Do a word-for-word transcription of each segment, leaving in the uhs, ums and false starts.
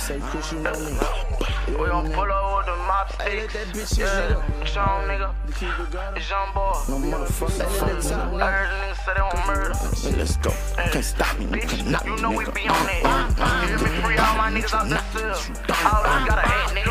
say, Chris, you know me. We gon' pull up with the mop sticks. That bitch yeah, Sean, nigga. It's young boy. No motherfucker. I heard the niggas say they want murder. Hey, let's go. You can't stop me. You Bitch, cannot, you know we nigga. be on that. You hear me? Free all my niggas out the cell. All of us got a hate, nigga.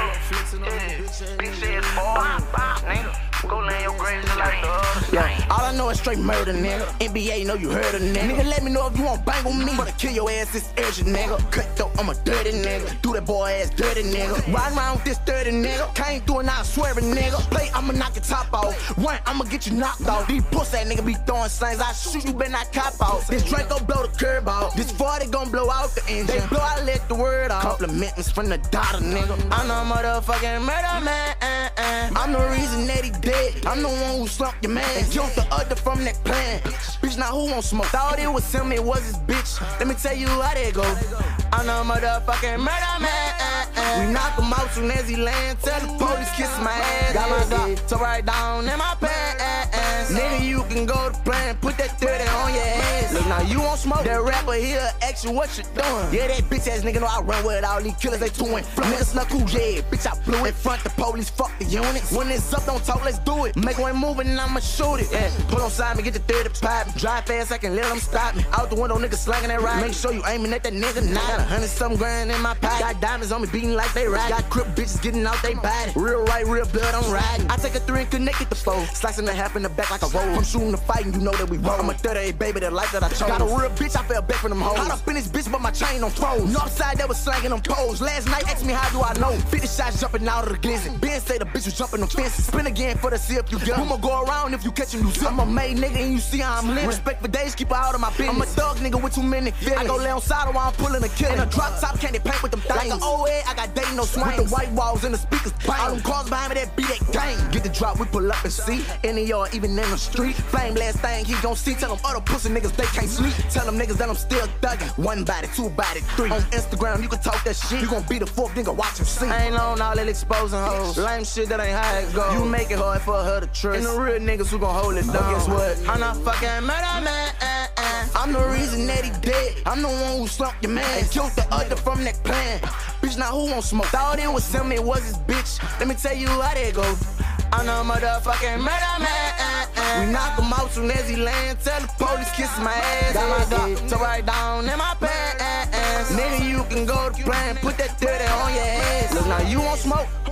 Yeah, bitch ass boy. Nigga. Go lay in your grave just like the other. Yeah, all I know is straight murder, nigga. N B A know you heard of nigga. Nigga, let me know if you want bang with me. But to kill your ass is urgent, nigga. Cut though, I'm a dirty nigga. Do that boy ass dirty, nigga. Ride around with this dirty nigga. Can't do it now, swearing, nigga. Play, I'ma knock your top off. Run, I'ma get you knocked off. These pussy ass nigga be throwing slings. I shoot you, better not cop out. This drink gon' blow the curb out. This forty gon' blow out the engine. They blow, I let the word out. Compliments from the daughter, nigga. I'm no motherfucking murder man. Uh, uh. I'm the reason that he dead. I'm the one who slumped your man and killed the other from that plan. Bitch, now who won't smoke? Thought it was him, it was his bitch. Let me tell you how that go. I'm the motherfucking murder man. Uh, uh. We knock him out soon as he land. Tell the police kiss my ass. Got my dog to right down in my pants. Nigga, you can go to plan, put that thirty on your ass. Look, now you won't smoke. That rapper here ask you what you doing. Yeah, that bitch ass nigga know I run with all these killers, they two and nigga snuck who, yeah, bitch, I blew it. In front the police, fuck the units. When it's up, don't talk, let's do it. Make one move and I'ma shoot it. Yeah, pull on side me, get the thirty pop. Drive fast, I can let them stop me. Out the window, nigga slanging that ride. Make sure you aiming at that nigga now. Got a hundred something grand in my pocket. Got diamonds on me beating like they ride. Got crip bitches getting out they body. Real right, real blood, I'm riding. I take a three and connect it to four. Slicing the half in the back like a roll. I'm shooting the fight and you know that we roll. I'm a thirty-eight baby, the life that I chose. Got a real bitch, I fell back from them hoes. Caught up in this bitch, but my chain on froze. Northside that was slanging them poles. Last night, ask me how do I know? fifty shots jumping out of the glizzy. Ben say the bitch was jumping on fences. Spin again for the see if you get. I'ma go around if you catch him, you zip. I'm a made nigga and you see how I'm living. Respect for days, keep out of my business. I'm a thug nigga with too many feelings. I go lay on side while I'm pulling a kill. In a drop top candy paint with them things. Like an old head, I got dating no swing. With the white walls and the speakers bang. All them cars behind me that beat that gang. Get the drop, we pull up and see. In the yard, even in the street. Flame last thing he gon' see. Tell them other pussy niggas they can't sleep. Tell them niggas that I'm still thugging. One body, two body, three. On Instagram, you can talk that shit. You gon' be the fourth nigga, watch him see. I ain't on all that exposing hoes. Lame shit that ain't how it go. You make it hard for her to trust. And the real niggas who gon' hold it down. Guess what? I'm not fucking murder man. Uh, uh. I'm the reason that he dead. I'm the one who slumped your man and killed the other from that plan. Bitch, now who won't smoke? Thought it was him, it was his bitch. Let me tell you how that go. I'm the motherfucking murder man. Uh, uh. We knock him out soon as he land. Tell the police kiss my ass. Got my dog to right down in my pants. Nigga, you can go to plan, put that thirty on your ass. Look, now you won't smoke.